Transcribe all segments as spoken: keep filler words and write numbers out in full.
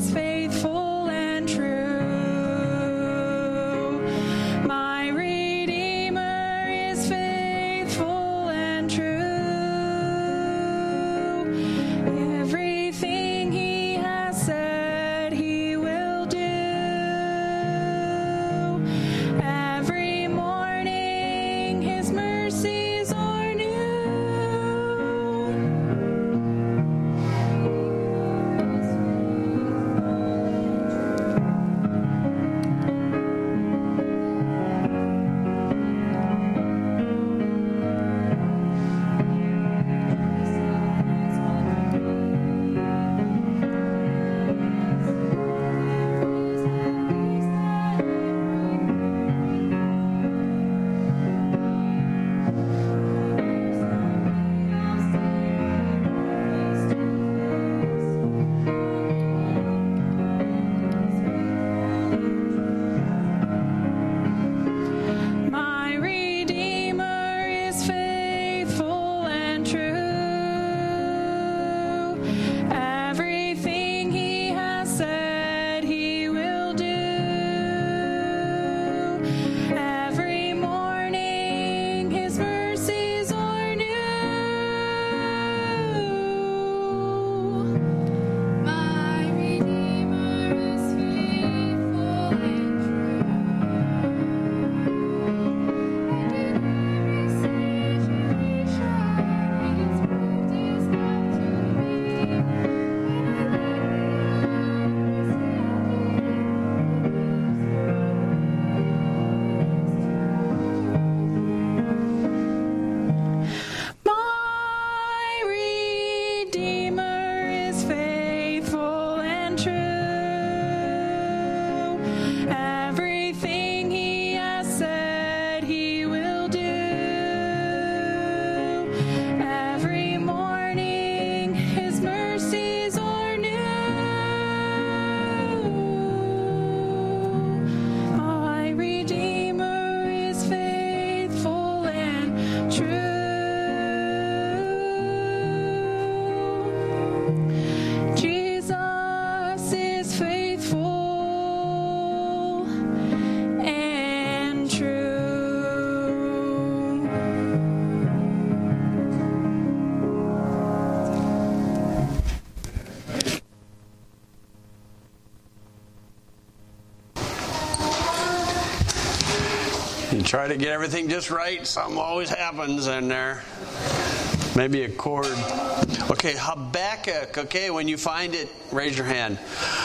You try to get everything just right, something always happens in there. Maybe a chord. Okay, Habakkuk. Okay, when you find it, raise your hand.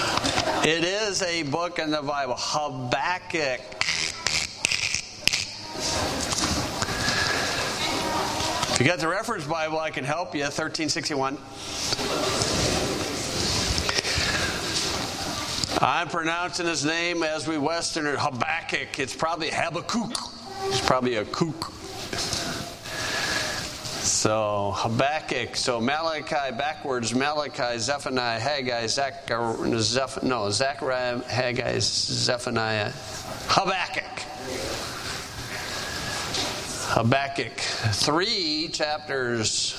It is a book in the Bible. Habakkuk. If you got the reference Bible, I can help you. thirteen sixty-one. I'm pronouncing his name as we Westerners, Habakkuk. It's probably Habakkuk. It's probably a kook. So, Habakkuk. So, Malachi backwards. Malachi, Zephaniah, Haggai, Zechariah, Zeph, no, Zechariah, Haggai, Zephaniah. Habakkuk. Habakkuk. Three chapters.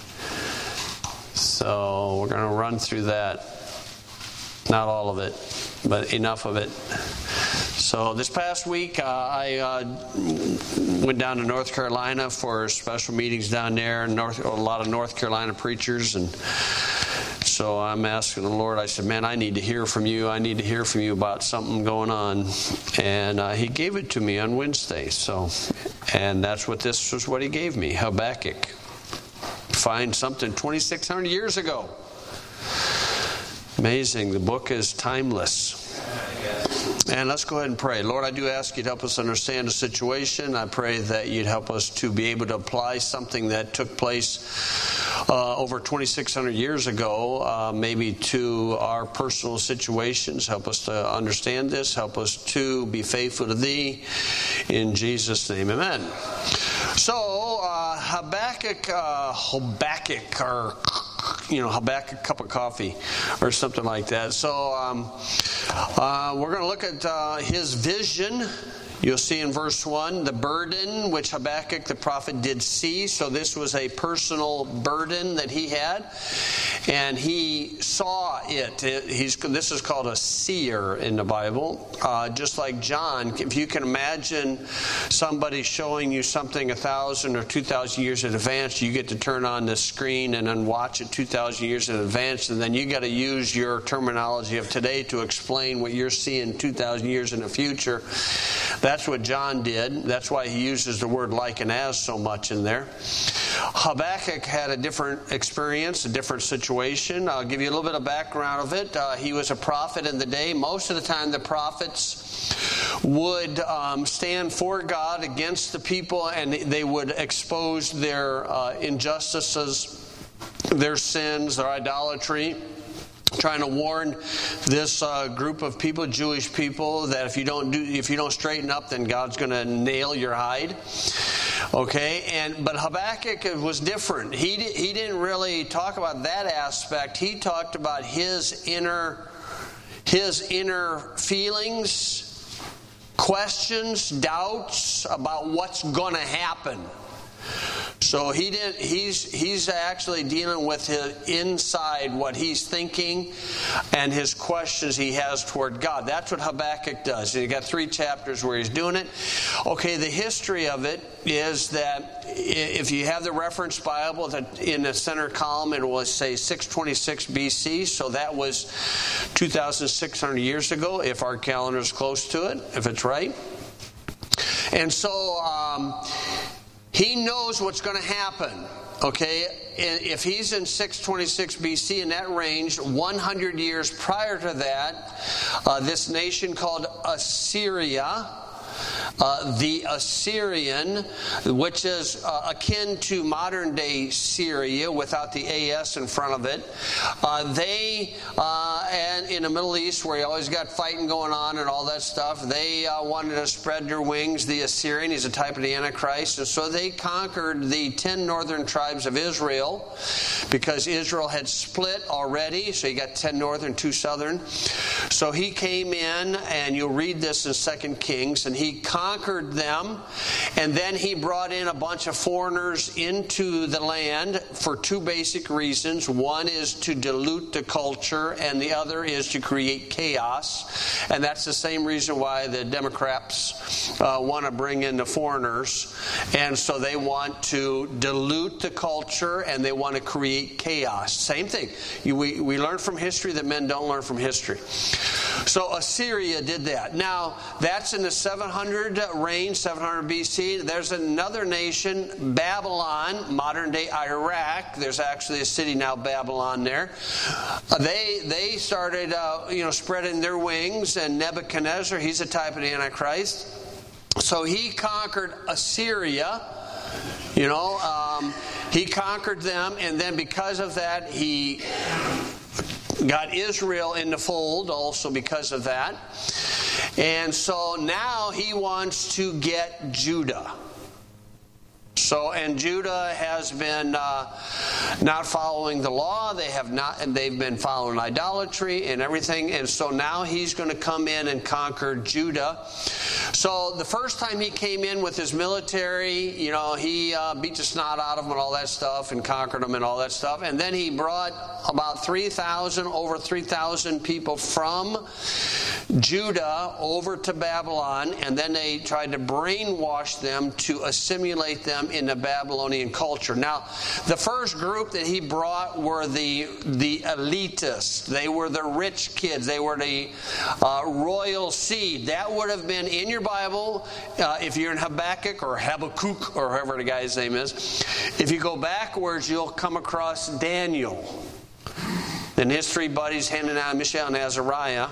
So, we're going to run through that. Not all of it, but enough of it. So this past week, uh, I uh, went down to North Carolina for special meetings down there. North, a lot of North Carolina preachers, and so I'm asking the Lord. I said, "Man, I need to hear from you. I need to hear from you about something going on." And uh, He gave it to me on Wednesday. So, and that's what this was. What He gave me, Habakkuk. Find something twenty-six hundred years ago. Amazing. The book is timeless. And let's go ahead and pray. Lord, I do ask you to help us understand the situation. I pray that you'd help us to be able to apply something that took place uh, over twenty-six hundred years ago, uh, maybe to our personal situations. Help us to understand this. Help us to be faithful to thee. In Jesus' name, amen. So, uh, Habakkuk, uh, Habakkuk, or you know, Habakkuk cup of coffee or something like that. So um, uh, we're going to look at uh, his vision. You'll see in verse one, the burden which Habakkuk the prophet did see. So this was a personal burden that he had, and he saw it. it he's, this is called a seer in the Bible. Uh, just like John, if you can imagine somebody showing you something a thousand or two thousand years in advance, you get to turn on the screen and then watch it two thousand years in advance, and then you got to use your terminology of today to explain what you're seeing two thousand years in the future. That's what John did. That's why he uses the word like and as so much in there. Habakkuk had a different experience, a different situation. I'll give you a little bit of background of it. Uh, he was a prophet in the day. Most of the time the prophets would um, stand for God against the people, and they would expose their uh, injustices, their sins, their idolatry, trying to warn this uh, group of people, Jewish people, that if you don't do, if you don't straighten up, then God's going to nail your hide. Okay, and but Habakkuk was different. He he didn't really talk about that aspect. He talked about his inner his inner feelings, questions, doubts about what's going to happen. So he did. He's he's actually dealing with his inside, what he's thinking, and his questions he has toward God. That's what Habakkuk does. You got three chapters where he's doing it. Okay, the history of it is that if you have the reference Bible, that in the center column it will say six twenty-six B C. So that was two thousand six hundred years ago, if our calendar is close to it, if it's right. And so. Um, He knows what's going to happen, okay? If he's in six twenty-six B C, in that range, one hundred years prior to that, uh, this nation called Assyria, uh, the Assyrian, which is uh, akin to modern-day Syria without the A S in front of it, uh, they, uh, and in the Middle East, where you always got fighting going on and all that stuff, they uh, wanted to spread their wings. The Assyrian, he's a type of the Antichrist, and so they conquered the ten northern tribes of Israel, because Israel had split already, so you got ten northern, two southern. So he came in, and you'll read this in Second Kings, and he conquered them, and then he brought in a bunch of foreigners into the land for two basic reasons. One is to dilute the culture, and the other is to create chaos. And that's the same reason why the Democrats uh, want to bring in the foreigners. And so they want to dilute the culture, and they want to create chaos. Same thing. You, we, we learn from history that men don't learn from history. So Assyria did that. Now, that's in the seven hundred range, seven hundred B C. There's another nation, Babylon, modern-day Iraq. There's actually a city now, Babylon, there. Uh, they they started, uh, you know, spreading their wings, and Nebuchadnezzar, he's a type of the Antichrist. So he conquered Assyria. You know, um, he conquered them, and then because of that, he got Israel in the fold also because of that. And so now he wants to get Judah. So, and Judah has been uh, not following the law. They have not, and they've been following idolatry and everything. And so now he's going to come in and conquer Judah. So the first time he came in with his military, you know, he uh, beat the snot out of them and all that stuff, and conquered them and all that stuff. And then he brought about three thousand, over three thousand people from Judah over to Babylon, and then they tried to brainwash them to assimilate them in the Babylonian culture. Now, the first group that he brought were the the elitists. They were the rich kids. They were the uh, royal seed. That would have been in your Bible uh, if you're in Habakkuk or Habakkuk or whoever the guy's name is. If you go backwards, you'll come across Daniel. And his three buddies, Hananiah, Mishael, and Azariah.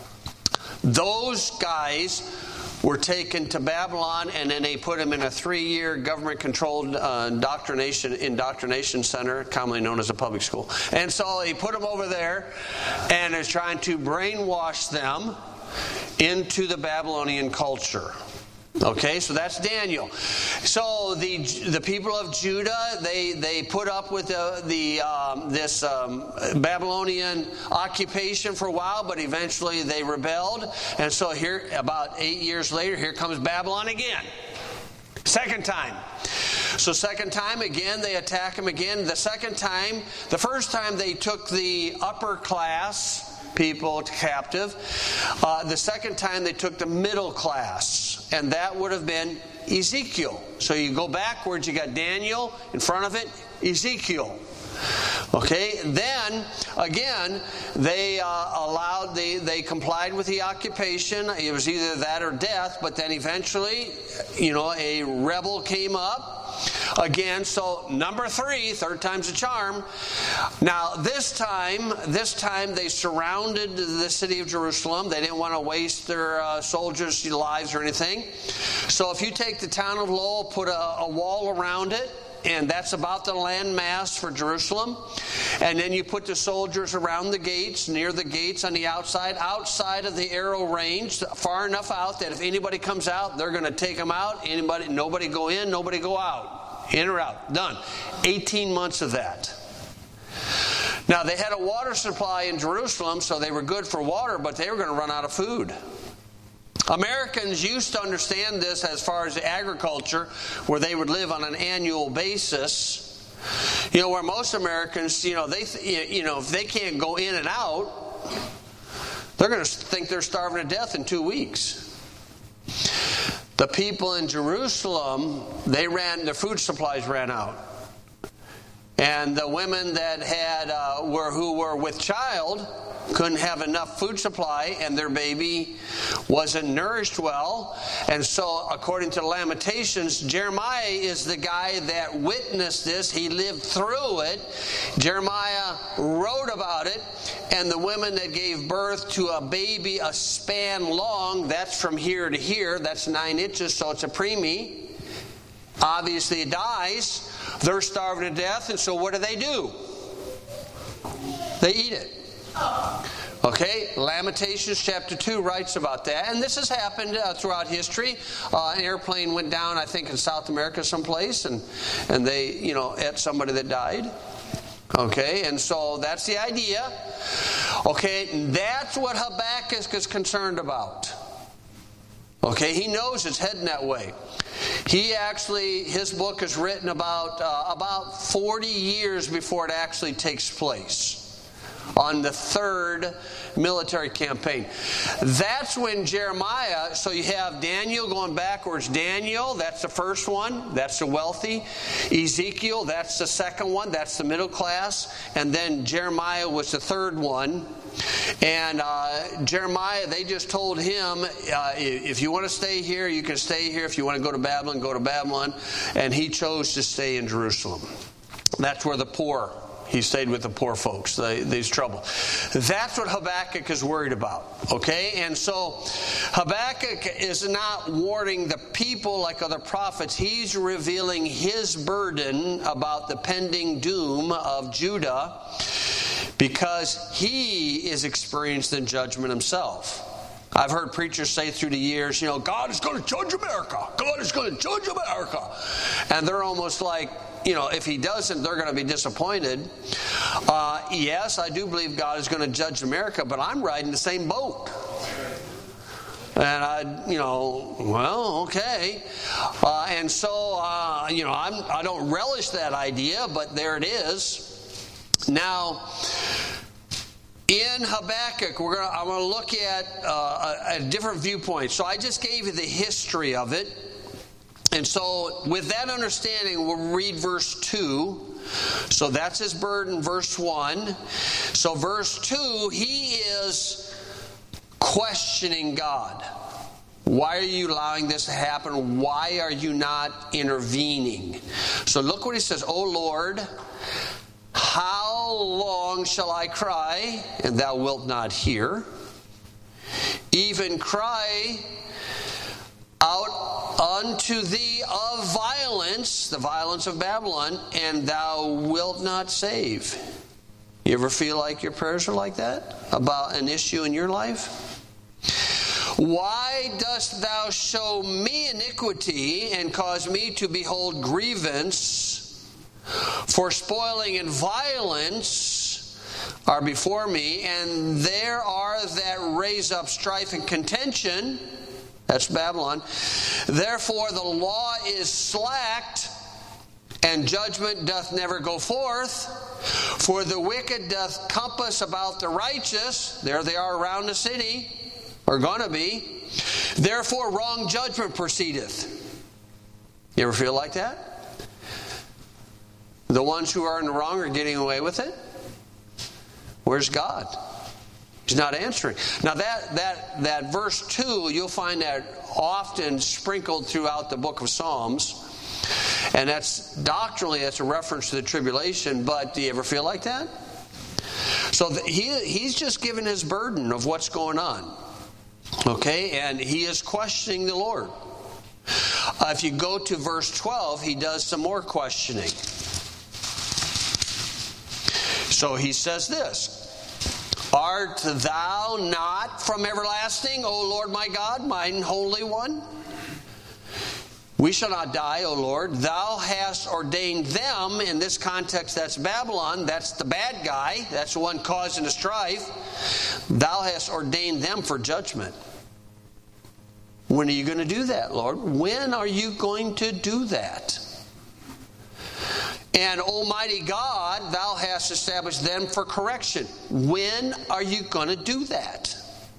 Those guys were taken to Babylon, and then they put them in a three-year government-controlled uh, indoctrination, indoctrination center, commonly known as a public school. And so he put them over there, and is trying to brainwash them into the Babylonian culture. Okay, so that's Daniel. So the the people of Judah, they they put up with the, the um, this um, Babylonian occupation for a while, but eventually they rebelled. And so here, about eight years later, here comes Babylon again. Second time. So second time, again, they attack them again. The second time, the first time they took the upper class people captive. Uh, the second time they took the middle class, and that would have been Ezekiel. So you go backwards, you got Daniel, in front of it, Ezekiel. Okay, then again, they uh, allowed, they, they complied with the occupation. It was either that or death, but then eventually, you know, a rebel came up. Again, so number three, third time's a charm. Now this time, this time they surrounded the city of Jerusalem. They didn't want to waste their uh, soldiers' lives or anything. So if you take the town of Lowell, put a, a wall around it, and that's about the land mass for Jerusalem. And then you put the soldiers around the gates, near the gates on the outside, outside of the arrow range, far enough out that if anybody comes out, they're going to take them out. Anybody, nobody go in, nobody go out. In or out. Done. eighteen months of that. Now, they had a water supply in Jerusalem, so they were good for water, but they were going to run out of food. Americans used to understand this as far as agriculture, where they would live on an annual basis. You know, where most Americans, you know, they, you know, if they can't go in and out, they're going to think they're starving to death in two weeks. The people in Jerusalem, they ran, their food supplies ran out. And the women that had, uh, were, who were with child, couldn't have enough food supply, and their baby wasn't nourished well. And so, according to Lamentations, Jeremiah is the guy that witnessed this. He lived through it. Jeremiah wrote about it. And the women that gave birth to a baby a span long, that's from here to here, that's nine inches, so it's a preemie. Obviously it dies. They're starving to death, and so what do they do? They eat it. Okay, Lamentations chapter two writes about that, and this has happened uh, throughout history. Uh, an airplane went down, I think, in South America someplace, and and they, you know, ate somebody that died. Okay, and so that's the idea. Okay, that's what Habakkuk is concerned about. Okay, he knows it's heading that way. He actually, his book is written about uh, about forty years before it actually takes place. On the third military campaign. That's when Jeremiah, so you have Daniel going backwards. Daniel, that's the first one. That's the wealthy. Ezekiel, that's the second one. That's the middle class. And then Jeremiah was the third one. And uh, Jeremiah, they just told him, uh, if you want to stay here, you can stay here. If you want to go to Babylon, go to Babylon. And he chose to stay in Jerusalem. That's where the poor, he stayed with the poor folks, the, these trouble. That's what Habakkuk is worried about. Okay? And so Habakkuk is not warning the people like other prophets. He's revealing his burden about the pending doom of Judah because he is experiencing judgment himself. I've heard preachers say through the years, you know, God is going to judge America. God is going to judge America. And they're almost like, you know, if he doesn't, they're going to be disappointed. Uh, yes, I do believe God is going to judge America, but I'm riding the same boat. And I, you know, well, okay. Uh, and so, uh, you know, I'm, I don't relish that idea, but there it is. Now, in Habakkuk, we're gonna, I'm going to look at uh, a, a different viewpoint. So I just gave you the history of it. And so with that understanding, we'll read verse two. So that's his burden, verse one. So verse two, he is questioning God. Why are you allowing this to happen? Why are you not intervening? So look what he says. O Lord, how long shall I cry, and thou wilt not hear? Even cry out unto thee of violence, the violence of Babylon, and thou wilt not save. You ever feel like your prayers are like that? About an issue in your life? Why dost thou show me iniquity and cause me to behold grievance? For spoiling and violence are before me, and there are that raise up strife and contention. That's Babylon. Therefore the law is slacked, and judgment doth never go forth. For the wicked doth compass about the righteous. There they are around the city, or gonna be. Therefore wrong judgment proceedeth. You ever feel like that? The ones who are in the wrong are getting away with it? Where's God? He's not answering. Now that that that verse two, you'll find that often sprinkled throughout the book of Psalms. And that's doctrinally, that's a reference to the tribulation, but do you ever feel like that? So the, he he's just given his burden of what's going on. Okay, and he is questioning the Lord. Uh, if you go to verse twelve, he does some more questioning. So he says this: Art thou not from everlasting, O Lord my God, mine Holy One? We shall not die, O Lord. Thou hast ordained them. In this context, that's Babylon. That's the bad guy. That's the one causing the strife. Thou hast ordained them for judgment. When are you going to do that, Lord? When are you going to do that? And Almighty God, thou hast established them for correction. When are you going to do that?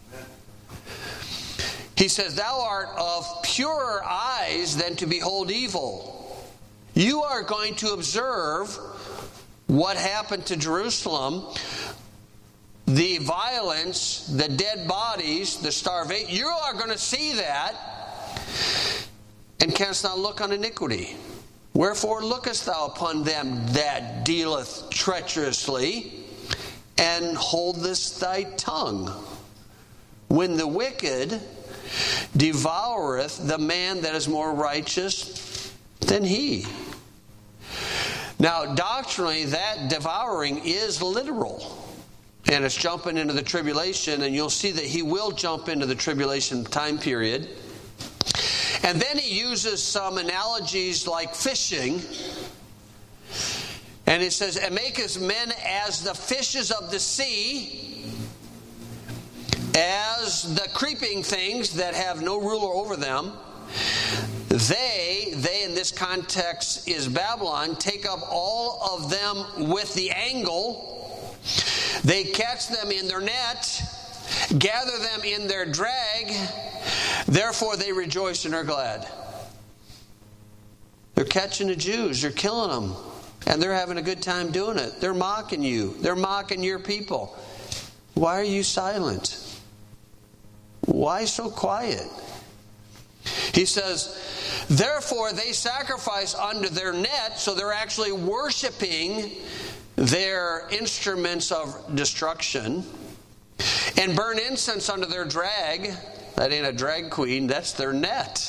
He says, thou art of purer eyes than to behold evil. You are going to observe what happened to Jerusalem, the violence, the dead bodies, the starvation. You are going to see that, and canst not look on iniquity. Wherefore lookest thou upon them that dealeth treacherously, and holdest thy tongue, when the wicked devoureth the man that is more righteous than he. Now, doctrinally, that devouring is literal. And it's jumping into the tribulation, and you'll see that he will jump into the tribulation time period. And then he uses some analogies like fishing. And it says, and maketh men as the fishes of the sea, as the creeping things that have no ruler over them. They, they in this context is Babylon, take up all of them with the angle. They catch them in their net, gather them in their drag, therefore they rejoice and are glad. They're catching the Jews, they're killing them, and they're having a good time doing it. They're mocking you, they're mocking your people. Why are you silent? Why so quiet? He says, therefore they sacrifice unto their net, so they're actually worshiping their instruments of destruction, and burn incense unto their drag. That ain't a drag queen, that's their net.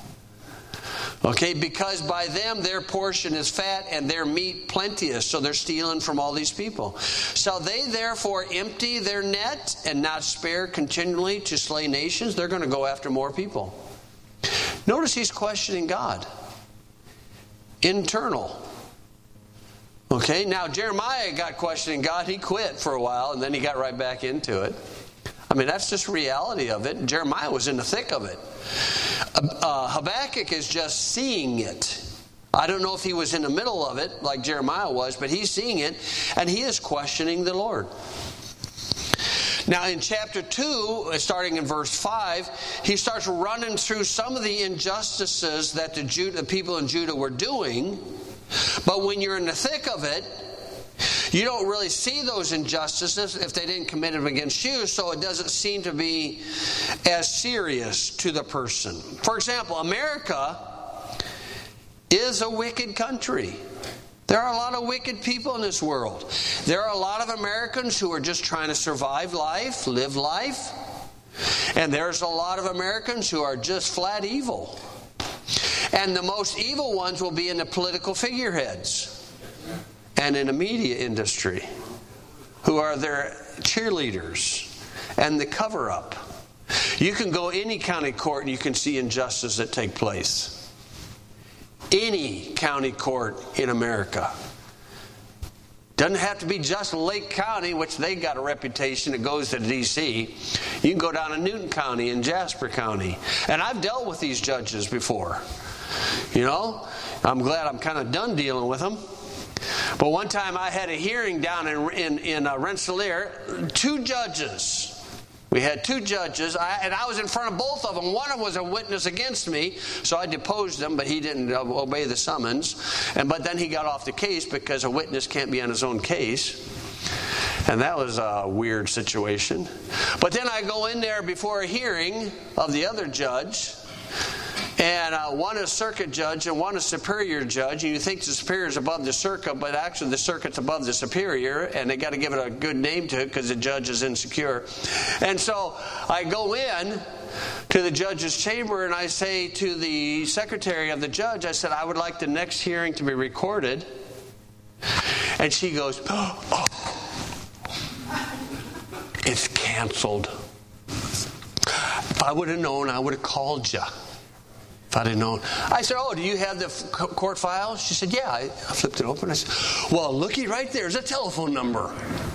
Okay, because by them their portion is fat and their meat plenteous, so they're stealing from all these people. Shall they therefore empty their net and not spare continually to slay nations? They're going to go after more people. Notice he's questioning God. Internal. Okay, now Jeremiah got questioning God. He quit for a while and then he got right back into it. I mean, that's just reality of it. Jeremiah was in the thick of it. Uh, Habakkuk is just seeing it. I don't know if he was in the middle of it like Jeremiah was, but he's seeing it and he is questioning the Lord. Now in chapter two, starting in verse five, he starts running through some of the injustices that the, Judah, the people in Judah were doing. But when you're in the thick of it, you don't really see those injustices if they didn't commit them against you, so it doesn't seem to be as serious to the person. For example, America is a wicked country. There are a lot of wicked people in this world. There are a lot of Americans who are just trying to survive life, live life. And there's a lot of Americans who are just flat evil. And the most evil ones will be in the political figureheads and in the media industry, who are their cheerleaders and the cover-up. You can go any county court and you can see injustice that take place. Any county court in America. Doesn't have to be just Lake County, which they got a reputation that goes to D C You can go down to Newton County and Jasper County. And I've dealt with these judges before. You know, I'm glad I'm kind of done dealing with them. But one time I had a hearing down in, in, in uh, Rensselaer, two judges. We had two judges, I, and I was in front of both of them. One of them was a witness against me, so I deposed him, but he didn't uh, obey the summons. And But then he got off the case because a witness can't be on his own case. And that was a weird situation. But then I go in there before a hearing of the other judge, and uh, one is circuit judge and one is superior judge, and you think the superior is above the circuit, but actually the circuit's above the superior, and they got to give it a good name to it because the judge is insecure. And so I go in to the judge's chamber and I say to the secretary of the judge, I said, I would like the next hearing to be recorded. And she goes, oh, it's canceled. If I would have known, I would have called you. If I'd have known. I said, oh, do you have the court file? She said, yeah. I flipped it open. I said, well, looky right there. There's a telephone number.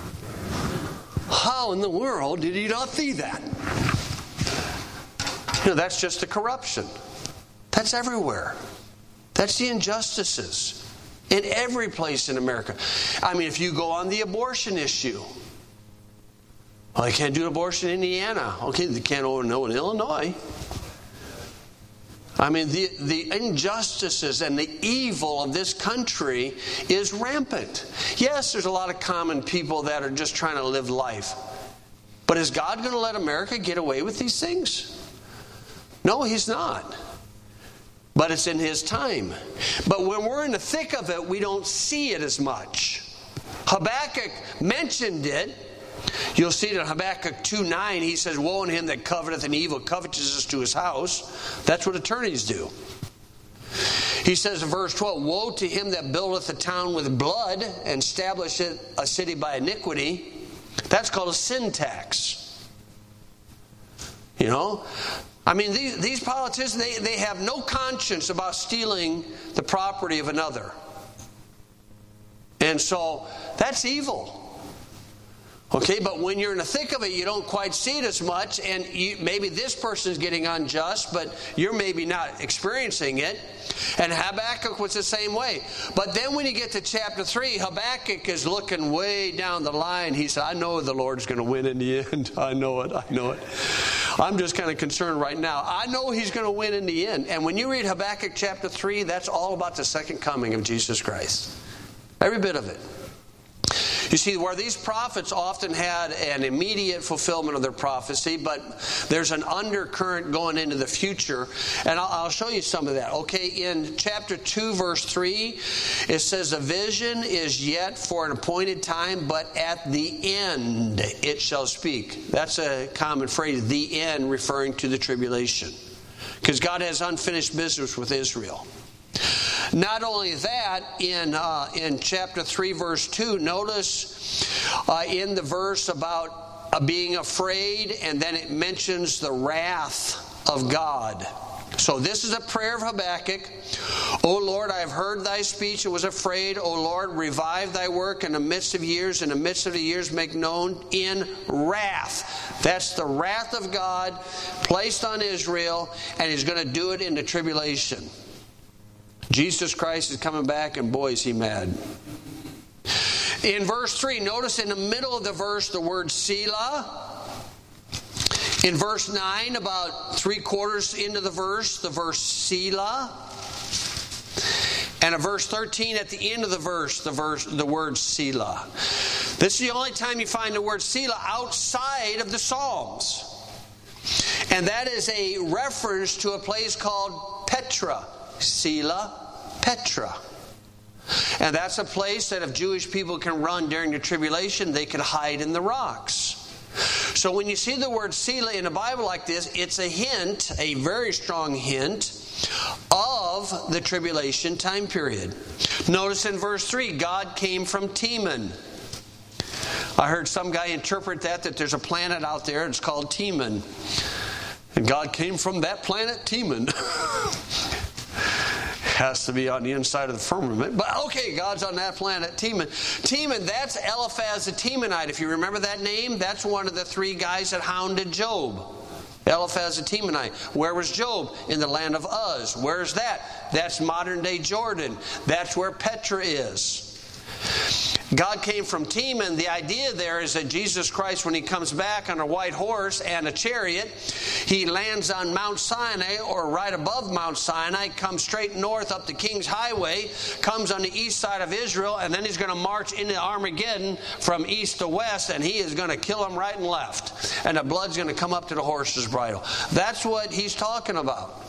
How in the world did you not see that? You know, that's just the corruption. That's everywhere. That's the injustices in every place in America. I mean, if you go on the abortion issue, well, they can't do abortion in Indiana. Okay, they can't oh, no in Illinois. I mean, the, the injustices and the evil of this country is rampant. Yes, there's a lot of common people that are just trying to live life. But is God going to let America get away with these things? No, He's not. But it's in His time. But when we're in the thick of it, we don't see it as much. Habakkuk mentioned it. You'll see that in Habakkuk two nine, he says, woe unto him that coveteth an evil covetousness to his house. That's what attorneys do. He says in verse twelve, woe to him that buildeth a town with blood and establisheth a city by iniquity. That's called a sin tax. You know? I mean, these, these politicians, they, they have no conscience about stealing the property of another. And so, that's evil. Okay, but when you're in the thick of it, you don't quite see it as much, and you, maybe this person's getting unjust, but you're maybe not experiencing it. And Habakkuk was the same way. But then when you get to chapter three, Habakkuk is looking way down the line. He said, I know the Lord's going to win in the end. I know it, I know it. I'm just kind of concerned right now. I know He's going to win in the end. And when you read Habakkuk chapter three, that's all about the second coming of Jesus Christ. Every bit of it. You see, where these prophets often had an immediate fulfillment of their prophecy, but there's an undercurrent going into the future. And I'll, I'll show you some of that. Okay, in chapter two, verse three, it says, a vision is yet for an appointed time, but at the end it shall speak. That's a common phrase, the end, referring to the tribulation. Because God has unfinished business with Israel. Not only that, in uh, in chapter three, verse two, notice uh, in the verse about uh, being afraid, and then it mentions the wrath of God. So this is a prayer of Habakkuk. O Lord, I have heard thy speech and was afraid. O Lord, revive thy work in the midst of years. In the midst of the years make known in wrath. That's the wrath of God placed on Israel, and He's going to do it in the tribulation. Jesus Christ is coming back, and boy, is He mad. In verse three, notice in the middle of the verse the word Selah. In verse nine, about three quarters into the verse, the verse Selah. And in verse thirteen, at the end of the verse, the verse, the word Selah. This is the only time you find the word Selah outside of the Psalms. And that is a reference to a place called Petra. Selah, Petra. And that's a place that if Jewish people can run during the tribulation, they can hide in the rocks. So when you see the word Selah in the Bible like this, it's a hint, a very strong hint, of the tribulation time period. Notice in verse three, God came from Teman. I heard some guy interpret that, that there's a planet out there, it's called Teman. And God came from that planet, Teman. Has to be on the inside of the firmament. But okay, God's on that planet, Teman. Teman, that's Eliphaz the Temanite. If you remember that name, that's one of the three guys that hounded Job. Eliphaz the Temanite. Where was Job? In the land of Uz. Where's that? That's modern day Jordan. That's where Petra is. God came from Teman. The idea there is that Jesus Christ, when He comes back on a white horse and a chariot, He lands on Mount Sinai or right above Mount Sinai, comes straight north up the King's Highway, comes on the east side of Israel, and then He's going to march into Armageddon from east to west, and He is going to kill them right and left. And the blood's going to come up to the horse's bridle. That's what He's talking about.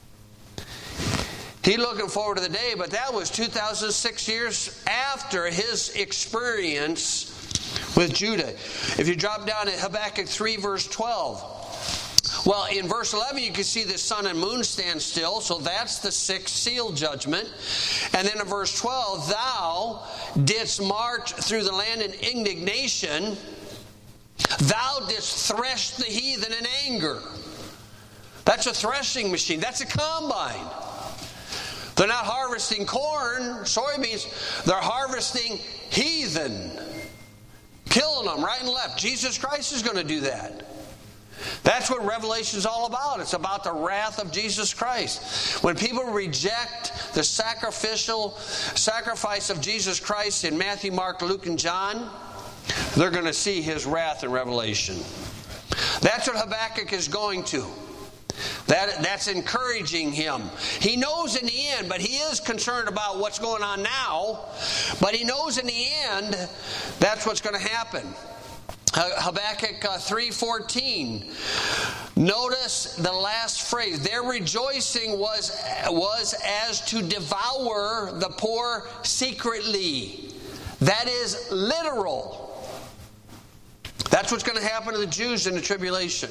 He's looking forward to the day, but that was two thousand six years after his experience with Judah. If you drop down at Habakkuk three, verse twelve. Well, in verse eleven, you can see the sun and moon stand still, so that's the sixth seal judgment. And then in verse twelve, thou didst march through the land in indignation. Thou didst thresh the heathen in anger. That's a threshing machine. That's a combine. They're not harvesting corn, soybeans. They're harvesting heathen. Killing them right and left. Jesus Christ is going to do that. That's what Revelation is all about. It's about the wrath of Jesus Christ. When people reject the sacrificial sacrifice of Jesus Christ in Matthew, Mark, Luke, and John, they're going to see His wrath in Revelation. That's what Habakkuk is going to. That, that's encouraging him. He knows in the end, but he is concerned about what's going on now. But he knows in the end, that's what's going to happen. Habakkuk uh, three fourteen. Notice the last phrase. Their rejoicing was, was as to devour the poor secretly. That is literal. That's what's going to happen to the Jews in the tribulation.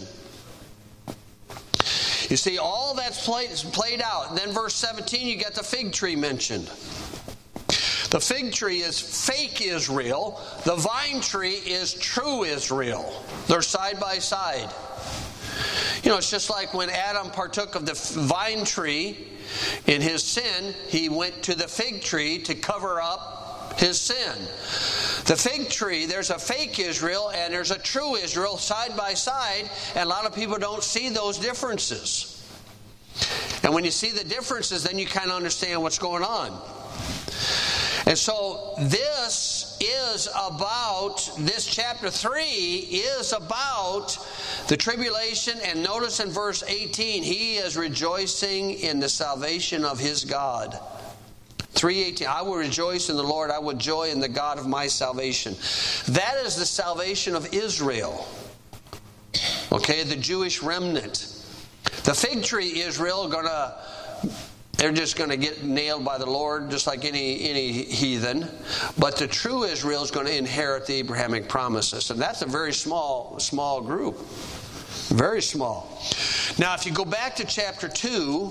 You see, all that's played, played out. And then verse seventeen, you get the fig tree mentioned. The fig tree is fake Israel. The vine tree is true Israel. They're side by side. You know, it's just like when Adam partook of the vine tree in his sin, he went to the fig tree to cover up his sin. The fig tree, there's a fake Israel and there's a true Israel side by side, and a lot of people don't see those differences. And when you see the differences, then you kind of understand what's going on. And so this is about, this chapter three is about the tribulation. And notice in verse eighteen, he is rejoicing in the salvation of his God. three eighteen, I will rejoice in the Lord, I will joy in the God of my salvation. That is the salvation of Israel. Okay, the Jewish remnant. The fig tree Israel going to, they're just going to get nailed by the Lord just like any, any heathen. But the true Israel is going to inherit the Abrahamic promises. And that's a very small, small group. Very small. Now if you go back to chapter two,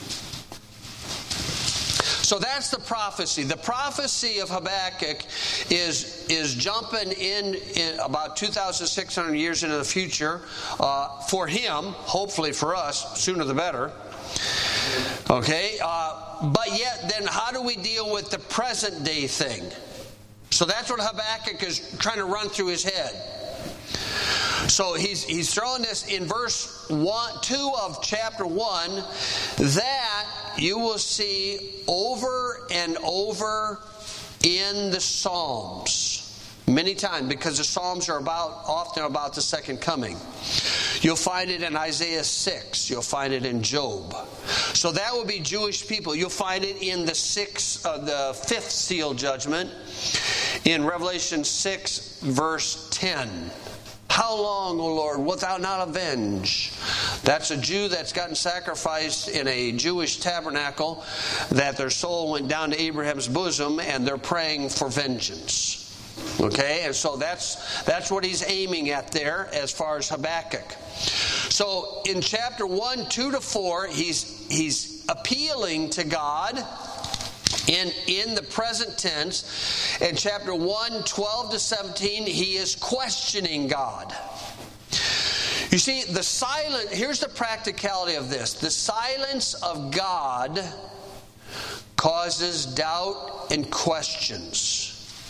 so that's the prophecy. The prophecy of Habakkuk is, is jumping in, in about two thousand six hundred years into the future uh, for him, hopefully for us, sooner the better. Okay, uh, but yet then how do we deal with the present day thing? So that's what Habakkuk is trying to run through his head. So he's he's throwing this in verse one, two of chapter one, that you will see over and over in the Psalms many times, because the Psalms are about often about the second coming. You'll find it in Isaiah six. You'll find it in Job. So that will be Jewish people. You'll find it in the sixth, uh, the fifth seal judgment in Revelation six, verse ten. How long, O Lord, wilt thou not avenge? That's a Jew that's gotten sacrificed in a Jewish tabernacle, that their soul went down to Abraham's bosom, and they're praying for vengeance. Okay, and so that's that's what he's aiming at there as far as Habakkuk. So in chapter one, two to four, he's he's appealing to God in in the present tense. In chapter one, twelve to seventeen, he is questioning God. You see, the silent, here's the practicality of this. The silence of God causes doubt and questions.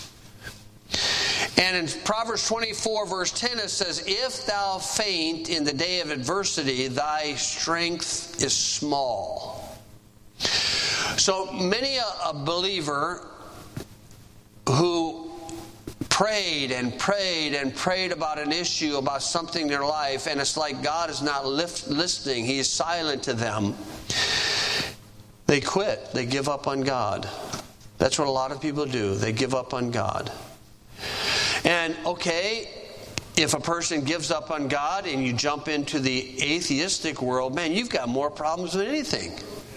And in Proverbs twenty-four, verse ten, it says, if thou faint in the day of adversity, thy strength is small. So many a, a believer who prayed and prayed and prayed about an issue, about something in their life, and it's like God is not lift, listening. He is silent to them. They quit. They give up on God. That's what a lot of people do. They give up on God. And, okay, if a person gives up on God and you jump into the atheistic world, man, you've got more problems than anything.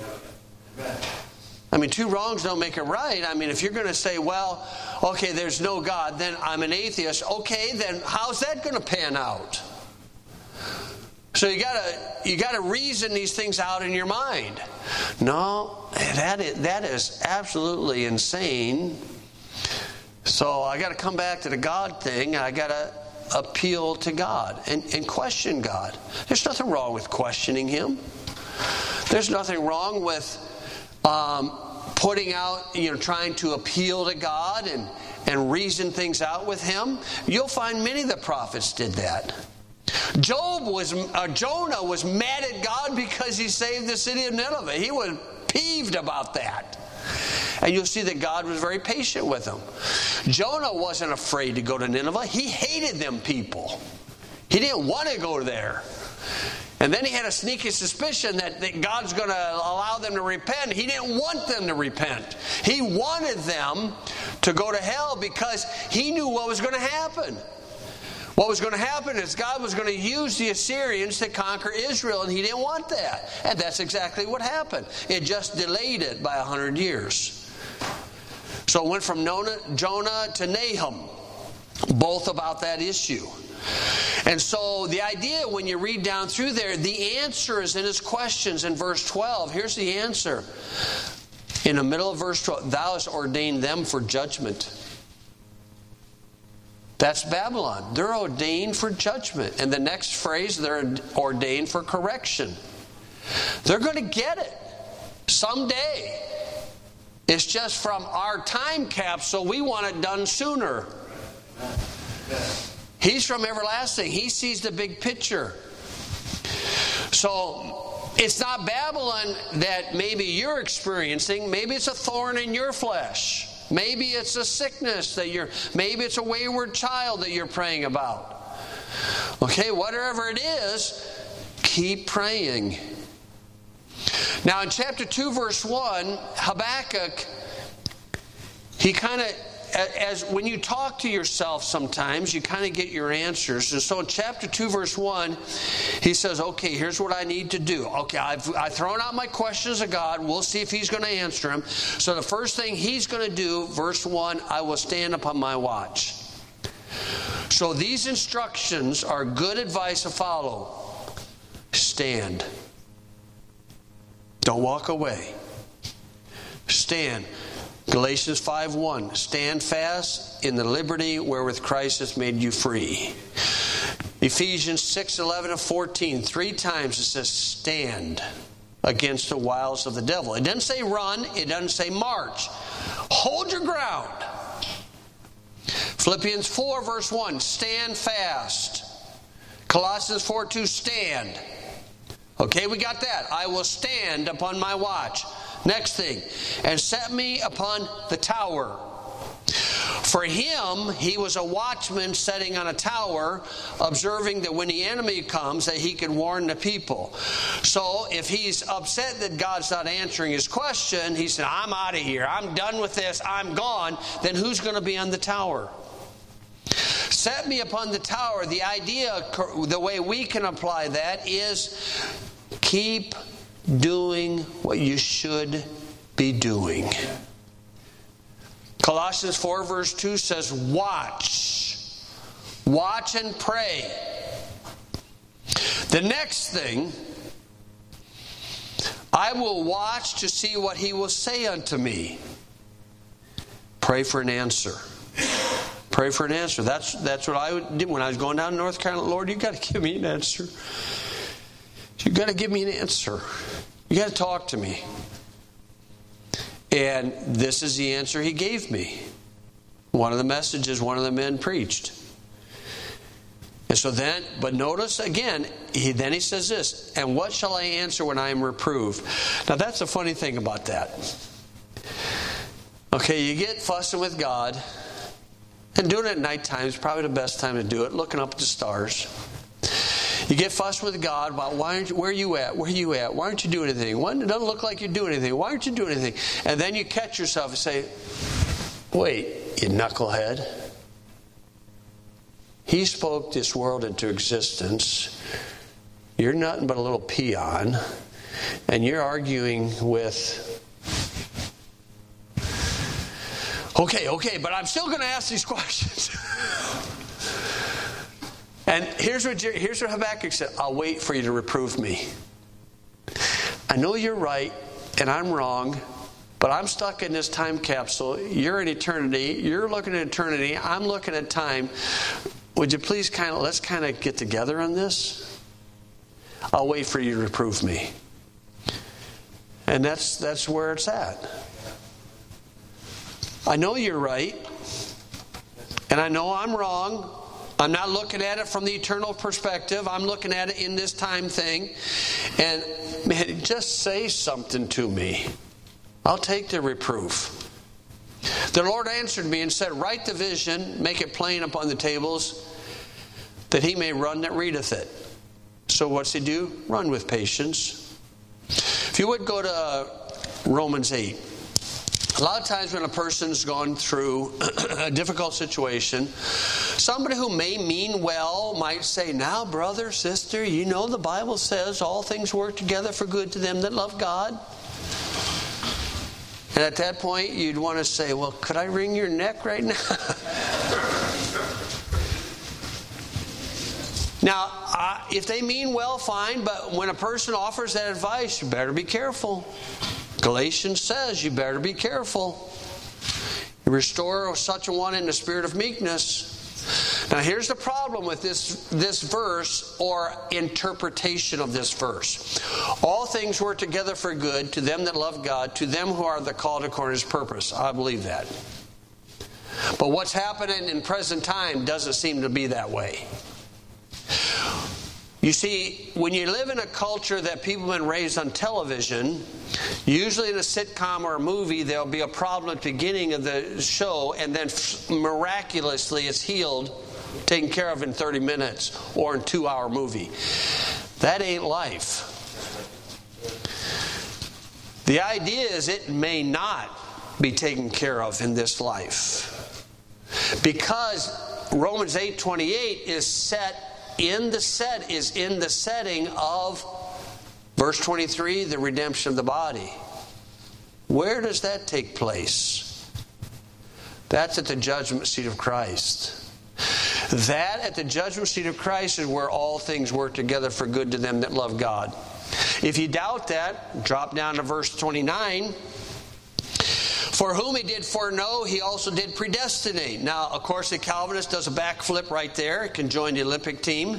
I mean, two wrongs don't make it right. I mean, if you're going to say, well, okay, there's no God, then I'm an atheist. Okay, then how's that going to pan out? So you gotta you gotta reason these things out in your mind. No, that is, that is absolutely insane. So I got to come back to the God thing. I got to appeal to God and, and question God. There's nothing wrong with questioning Him. There's nothing wrong with um, putting out, you know, trying to appeal to God and, and reason things out with Him. You'll find many of the prophets did that. Job was, uh, Jonah was mad at God because he saved the city of Nineveh. He was peeved about that. And you'll see that God was very patient with him. Jonah wasn't afraid to go to Nineveh. He hated them people. He didn't want to go there. And then he had a sneaky suspicion that, that God's going to allow them to repent. He didn't want them to repent. He wanted them to go to hell because he knew what was going to happen. What was going to happen is God was going to use the Assyrians to conquer Israel, and he didn't want that. And that's exactly what happened. It just delayed it by a hundred years. So it went from Jonah to Nahum, both about that issue. And so the idea, when you read down through there, the answer is in his questions in verse twelve. Here's the answer. In the middle of verse twelve, thou hast ordained them for judgment. That's Babylon. They're ordained for judgment. And the next phrase, they're ordained for correction. They're going to get it someday. It's just from our time capsule, we want it done sooner. He's from everlasting. He sees the big picture. So it's not Babylon that maybe you're experiencing. Maybe it's a thorn in your flesh. Maybe it's a sickness that you're, maybe it's a wayward child that you're praying about. Okay, whatever it is, keep praying. Now in chapter two, verse one, Habakkuk, he kind of, as when you talk to yourself sometimes, you kind of get your answers. And so in chapter two, verse one, he says, okay, here's what I need to do. Okay, I've, I've thrown out my questions to God. We'll see if He's going to answer them. So the first thing He's going to do, verse one, I will stand upon my watch. So these instructions are good advice to follow. Stand. Don't walk away. Stand. Galatians five one, stand fast in the liberty wherewith Christ has made you free. Ephesians six eleven and fourteen, three times it says stand against the wiles of the devil. It doesn't say run, it doesn't say march. Hold your ground. Philippians four verse one, stand fast. Colossians four two, stand. Okay, we got that. I will stand upon my watch. Next thing, and set me upon the tower. For him, he was a watchman sitting on a tower, observing that when the enemy comes, that he could warn the people. So if he's upset that God's not answering his question, he said, I'm out of here. I'm done with this. I'm gone. Then who's going to be on the tower? Set me upon the tower. The idea, the way we can apply that is keep doing what you should be doing. Colossians four verse two says, watch. Watch and pray. The next thing, I will watch to see what He will say unto me. Pray for an answer. Pray for an answer. That's that's what I did when I was going down to North Carolina. Lord, you got to give me an answer. You got to give me an answer. You got to talk to me. And this is the answer he gave me. One of the messages one of the men preached. And so then, but notice again, he then he says this, and what shall I answer when I am reproved? Now that's the funny thing about that. Okay, you get fussing with God, and doing it at nighttime is probably the best time to do it, looking up at the stars. You get fussed with God about why aren't you, where are you at? Where are you at? Why aren't you doing anything? Why, it doesn't look like you're doing anything. Why aren't you doing anything? And then you catch yourself and say, wait, you knucklehead. He spoke this world into existence. You're nothing but a little peon. And you're arguing with, okay, okay, but I'm still going to ask these questions. And here's what, here's what Habakkuk said. I'll wait for you to reprove me. I know you're right and I'm wrong, but I'm stuck in this time capsule. You're in eternity. You're looking at eternity. I'm looking at time. Would you please kind of, let's kind of get together on this? I'll wait for you to reprove me. And that's that's where it's at. I know you're right. And I know I'm wrong. I'm not looking at it from the eternal perspective. I'm looking at it in this time thing. And man, just say something to me. I'll take the reproof. The Lord answered me and said, write the vision, make it plain upon the tables, that he may run that readeth it. So what's he do? Run with patience. If you would go to Romans eight. A lot of times when a person's gone through a difficult situation, somebody who may mean well might say, now, brother, sister, you know the Bible says all things work together for good to them that love God. And at that point, you'd want to say, well, could I wring your neck right now? Now, uh, if they mean well, fine, but when a person offers that advice, you better be careful. Galatians says you better be careful. You restore such a one in the spirit of meekness. Now here's the problem with this, this verse or interpretation of this verse. All things work together for good to them that love God, to them who are the called according to his purpose. I believe that. But what's happening in present time doesn't seem to be that way. You see, when you live in a culture that people have been raised on television, usually in a sitcom or a movie, there'll be a problem at the beginning of the show, and then miraculously it's healed, taken care of in thirty minutes or in a two-hour movie. That ain't life. The idea is it may not be taken care of in this life. Because Romans eight twenty-eight is set in the set is in the setting of verse twenty-three, the redemption of the body. Where does that take place? That's at the judgment seat of Christ. That at the judgment seat of Christ is where all things work together for good to them that love God. If you doubt that, drop down to verse twenty-nine. For whom he did foreknow, he also did predestinate. Now, of course, the Calvinist does a backflip right there. It can join the Olympic team.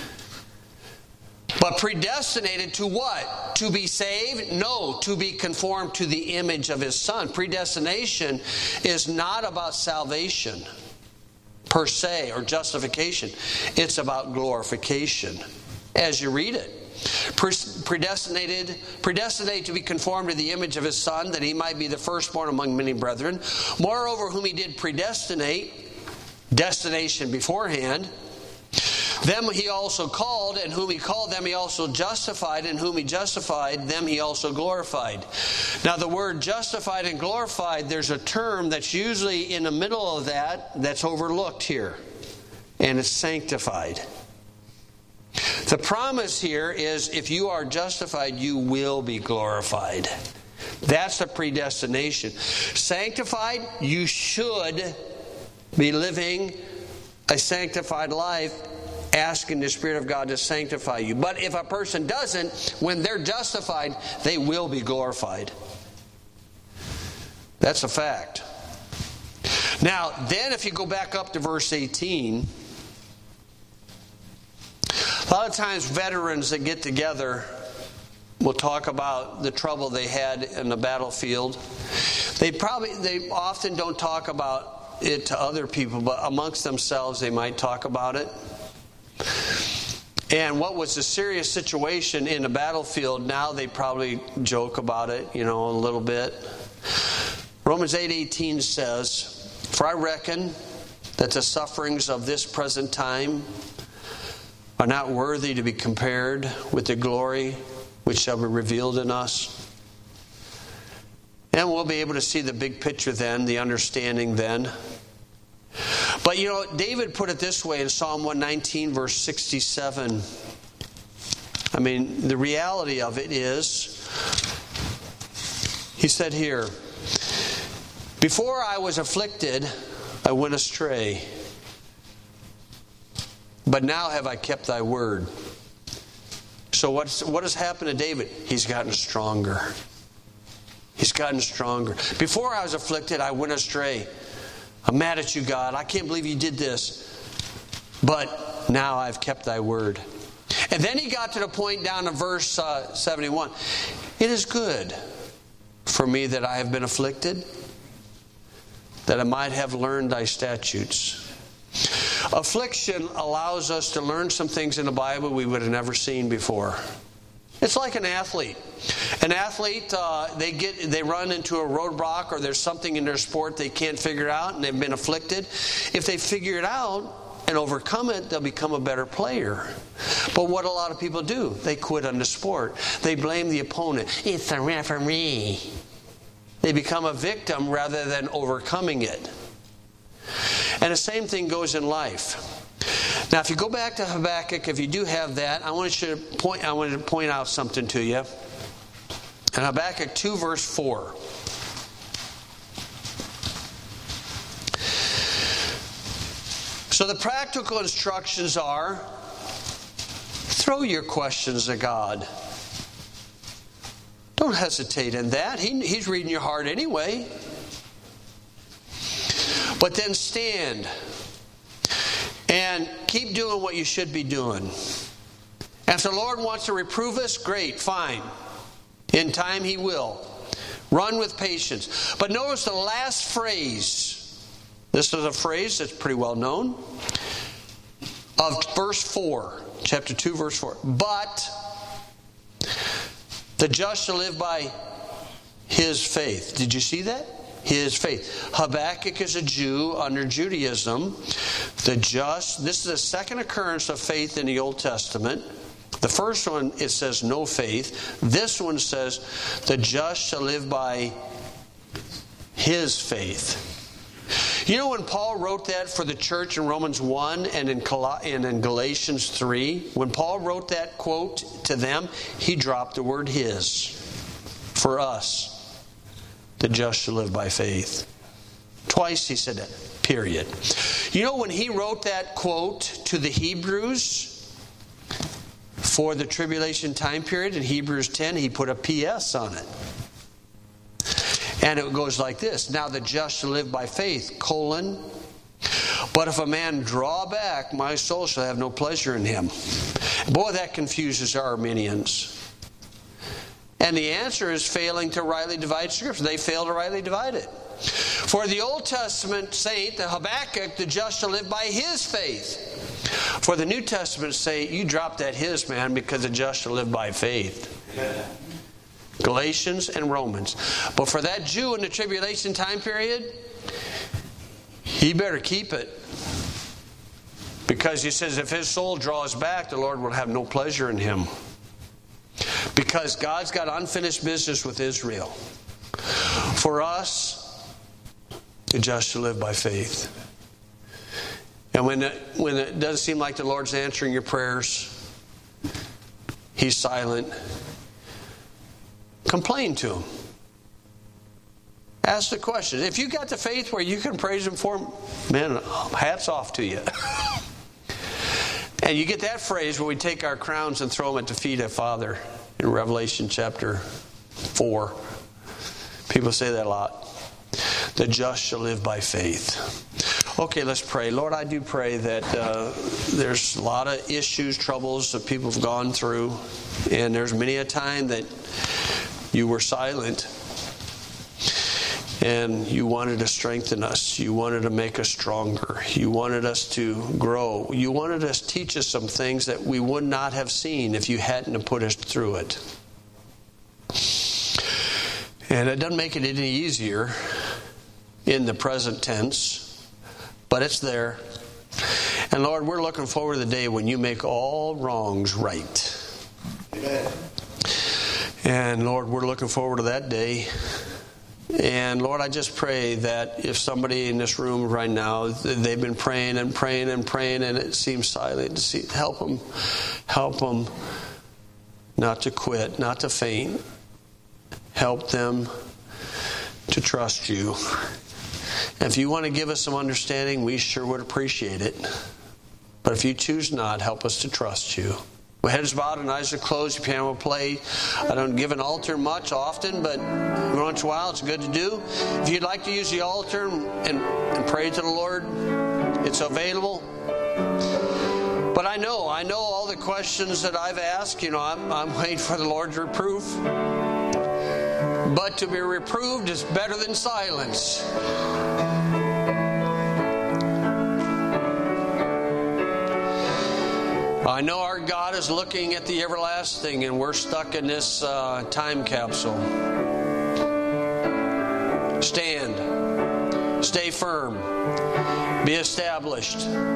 But predestinated to what? To be saved? No, to be conformed to the image of his Son. Predestination is not about salvation per se or justification. It's about glorification as you read it. Predestinated, predestinated to be conformed to the image of his Son, that he might be the firstborn among many brethren. Moreover, whom he did predestinate, destination beforehand, them he also called, and whom he called, them he also justified, and whom he justified, them he also glorified. Now the word justified and glorified, there's a term that's usually in the middle of that that's overlooked here, and it's sanctified. The promise here is if you are justified, you will be glorified. That's the predestination. Sanctified, you should be living a sanctified life, asking the Spirit of God to sanctify you. But if a person doesn't, when they're justified, they will be glorified. That's a fact. Now, then if you go back up to verse eighteen, a lot of times veterans that get together will talk about the trouble they had in the battlefield. They probably, they often don't talk about it to other people, but amongst themselves they might talk about it. And what was a serious situation in the battlefield, now they probably joke about it, you know, a little bit. Romans eight eighteen says, "For I reckon that the sufferings of this present time are not worthy to be compared with the glory which shall be revealed in us." And we'll be able to see the big picture then, the understanding then. But you know, David put it this way in Psalm one nineteen, verse sixty-seven. I mean, the reality of it is, he said here, "Before I was afflicted, I went astray. But now have I kept thy word." So what's, what has happened to David? He's gotten stronger. He's gotten stronger. "Before I was afflicted, I went astray. I'm mad at you, God. I can't believe you did this. But now I've kept thy word." And then he got to the point down to verse uh, seventy-one. "It is good for me that I have been afflicted, that I might have learned thy statutes." Affliction allows us to learn some things in the Bible we would have never seen before. It's like an athlete. An athlete, uh, they get they run into a roadblock, or there's something in their sport they can't figure out, and they've been afflicted. If they figure it out and overcome it, they'll become a better player. But what a lot of people do, they quit on the sport. They blame the opponent. It's the referee. They become a victim rather than overcoming it. And the same thing goes in life. Now, if you go back to Habakkuk, if you do have that, I want you to point. I wanted to point out something to you. In Habakkuk two, verse four. So the practical instructions are: throw your questions to God. Don't hesitate in that. He, he's reading your heart anyway. But then stand and keep doing what you should be doing. And if the Lord wants to reprove us, great, fine. In time He will. Run with patience. But notice the last phrase. This is a phrase that's pretty well known. Of verse four. Chapter two, verse four. "But the just shall live by his faith." Did you see that? His faith. Habakkuk is a Jew under Judaism. The just, this is the second occurrence of faith in the Old Testament. The first one, it says no faith. This one says, the just shall live by his faith. You know, when Paul wrote that for the church in Romans one and in, Col- and in Galatians three, when Paul wrote that quote to them, he dropped the word his for us. The just shall live by faith. Twice he said that, period. You know, when he wrote that quote to the Hebrews for the tribulation time period in Hebrews ten, he put a P S on it. And it goes like this: "Now the just shall live by faith, colon, but if a man draw back, my soul shall have no pleasure in him." Boy, that confuses our Arminians. And the answer is failing to rightly divide Scripture. They fail to rightly divide it. For the Old Testament saint, the Habakkuk, the just shall live by his faith. For the New Testament saint, you drop that his, man, because the just shall live by faith. Galatians and Romans. But for that Jew in the tribulation time period, he better keep it. Because he says if his soul draws back, the Lord will have no pleasure in him. Because God's got unfinished business with Israel. For us, the just shall live by faith. And when it, when it doesn't seem like the Lord's answering your prayers, He's silent, complain to Him. Ask the question. If you got the faith where you can praise Him for Him, man, hats off to you. And you get that phrase where we take our crowns and throw them at the feet of Father in Revelation chapter four. People say that a lot. The just shall live by faith. Okay, let's pray. Lord, I do pray that uh, there's a lot of issues, troubles that people have gone through, and there's many a time that you were silent, and you wanted to strengthen us. You wanted to make us stronger. You wanted us to grow. You wanted us to teach us some things that we would not have seen if you hadn't have put us through it. And it doesn't make it any easier in the present tense, but it's there. And Lord, we're looking forward to the day when you make all wrongs right. Amen. And Lord, we're looking forward to that day. And Lord, I just pray that if somebody in this room right now, they've been praying and praying and praying and it seems silent, help them, help them not to quit, not to faint. Help them to trust you. And if you want to give us some understanding, we sure would appreciate it. But if you choose not, help us to trust you. With heads bowed and eyes are closed, your piano will play. I don't give an altar much often, but once in a while it's good to do. If you'd like to use the altar and, and pray to the Lord, it's available. But I know, I know all the questions that I've asked. You know, I'm, I'm waiting for the Lord's reproof. But to be reproved is better than silence. I know our God is looking at the everlasting, and we're stuck in this uh, time capsule. Stand. Stay firm. Be established.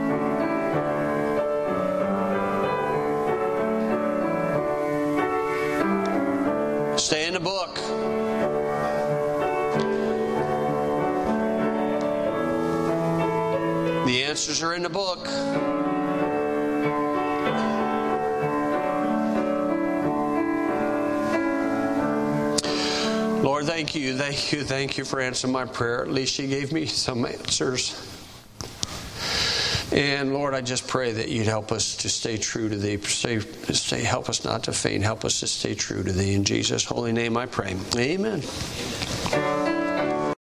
Stay in the book. The answers are in the book. Lord, thank you, thank you, thank you for answering my prayer. At least you gave me some answers. And Lord, I just pray that you'd help us to stay true to thee. Stay, stay, help us not to faint. Help us to stay true to thee. In Jesus' holy name I pray. Amen.